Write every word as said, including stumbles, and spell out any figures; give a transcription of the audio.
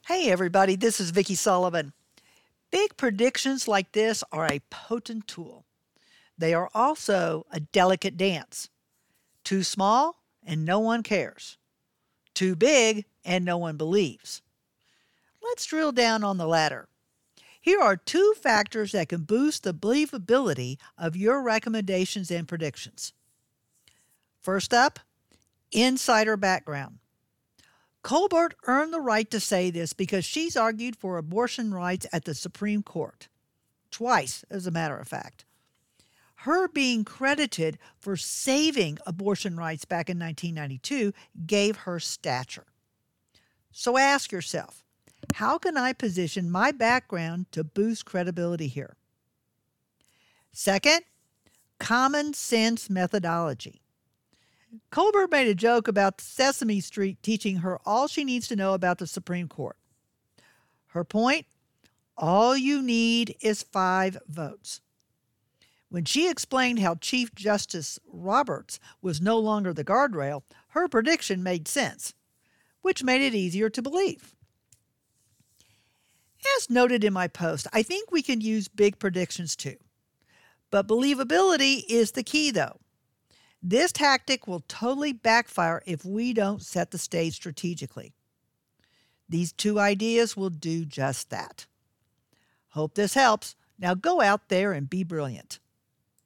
Hey everybody, this is Vicki Sullivan. Big predictions like this are a potent tool. They are also a delicate dance. Too small and no one cares. Too big and no one believes. Let's drill down on the latter. Here are two factors that can boost the believability of your recommendations and predictions. First up, insider background. Colbert earned the right to say this because she's argued for abortion rights at the Supreme Court. Twice, as a matter of fact. Her being credited for saving abortion rights back in nineteen ninety-two gave her stature. So ask yourself, how can I position my background to boost credibility here? Second, common sense methodology. Colbert made a joke about Sesame Street teaching her all she needs to know about the Supreme Court. Her point? All you need is five votes. When she explained how Chief Justice Roberts was no longer the guardrail, her prediction made sense, which made it easier to believe. As noted in my post, I think we can use big predictions too. But believability is the key, though. This tactic will totally backfire if we don't set the stage strategically. These two ideas will do just that. Hope this helps. Now go out there and be brilliant.